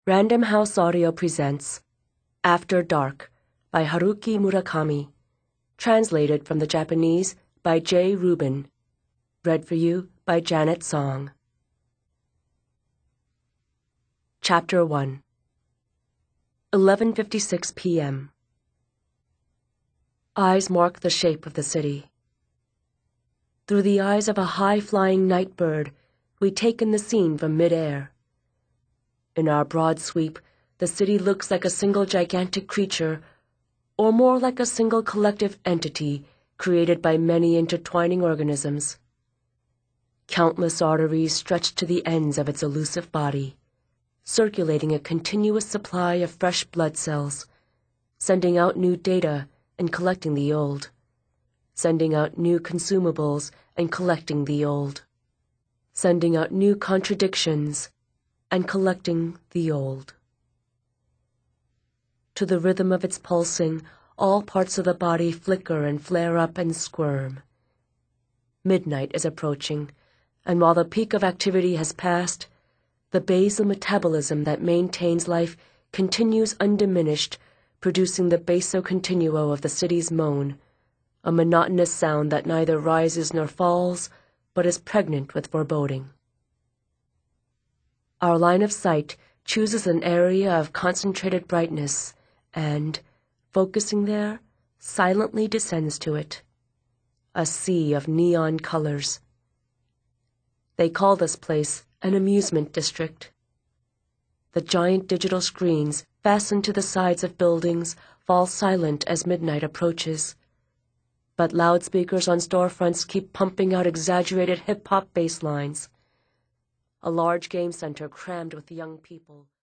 Random House Audio presents After Dark by Haruki Murakami, translated from the Japanese by Jay Rubin, read for you by Janet Song. Chapter 1 11:56 p.m. Eyes mark the shape of the city. Through the eyes of a high-flying night bird, we take in the scene from mid-air. In our broad sweep, the city looks like a single gigantic creature, or more like a single collective entity created by many intertwining organisms. Countless arteries stretch to the ends of its elusive body, circulating a continuous supply of fresh blood cells, sending out new data and collecting the old, sending out new consumables and collecting the old, sending out new contradictions and collecting the old. To the rhythm of its pulsing, all parts of the body flicker and flare up and squirm. Midnight is approaching, and while the peak of activity has passed, the basal metabolism that maintains life continues undiminished, producing the basso continuo of the city's moan, a monotonous sound that neither rises nor falls, but is pregnant with foreboding. Our line of sight chooses an area of concentrated brightness and, focusing there, silently descends to it. A sea of neon colors. They call this place an amusement district. The giant digital screens fastened to the sides of buildings fall silent as midnight approaches, but loudspeakers on storefronts keep pumping out exaggerated hip-hop bass lines. A large game center crammed with young people